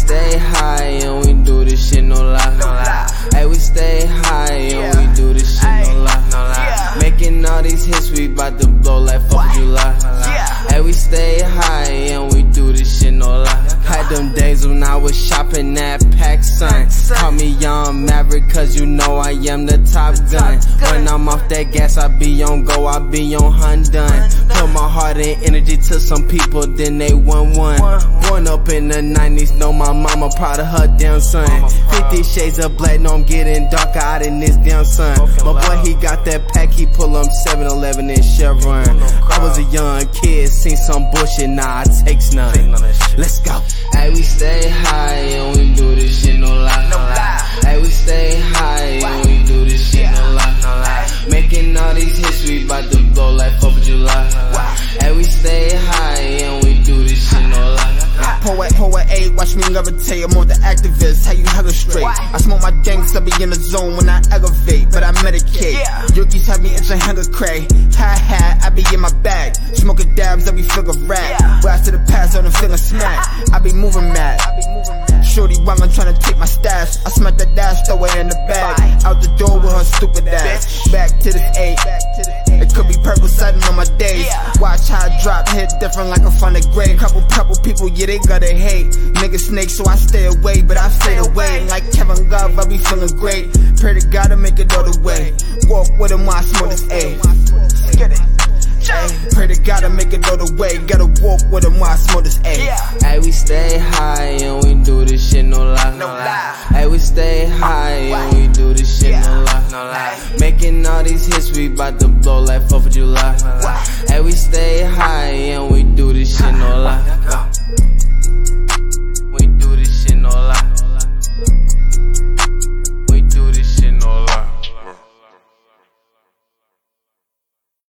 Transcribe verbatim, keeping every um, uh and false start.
stay high and we do this shit no lie. Hey, we stay high and we do this shit no lie. Making all these hits, we bout to blow like fourth of July. Hey, we stay high and we do this shit no lie. Had them days when I was shopping at PacSun. Call me Young Maverick cause you know I am the top gun. When I'm off that gas, I be on go, I be on Hyundai. Put my heart and energy to some people, then they won one. Born up in the nineties, know my mama proud of her damn son. Fifty shades of black, know I'm getting darker out in this damn sun. My boy, he got that pack, he pull up seven eleven and Chevron. I was a young kid, seen some bullshit, nah, I takes none. Let's go. Hey, we stay high and we do this shit no lie. Hey, we stay high and we do this shit no lie. Making all these hits, we bout to blow like fourth of July. Hey, we stay high and we do this shit no lie. Poet, poet, A, watch me levitate, I'm on the activist, how you hella straight. I smoke my danks, I be in the zone when I elevate, but I medicate. Yokis have me itching hella cray. Ha ha, I be in my bag, smoking dabs, I be feeling rap. Blast to the past, I'm feeling smack, I be moving mad. Shorty while I'm tryna take my stash, I smack that dash, throw it in the bag. Out the door with her stupid ass. Back to this eight, it could be purple sudden on my days. Watch how I drop, hit different like a funny grade. Couple, couple people, yeah, they gotta hate. Niggas snake, so I stay away, but I fade away. Like Kevin Love, I be feeling great. Pray to God to make it all the way. Walk with him while I smoke this A. Get it. Pray to God to make it all the way. Gotta walk with him while I smoke this A. Hey, we stay high and we do this shit no lie. Hey, we stay high and we do this shit no lie. Making all these hits, we bout to blow like fourth of July. Hey, we stay high and we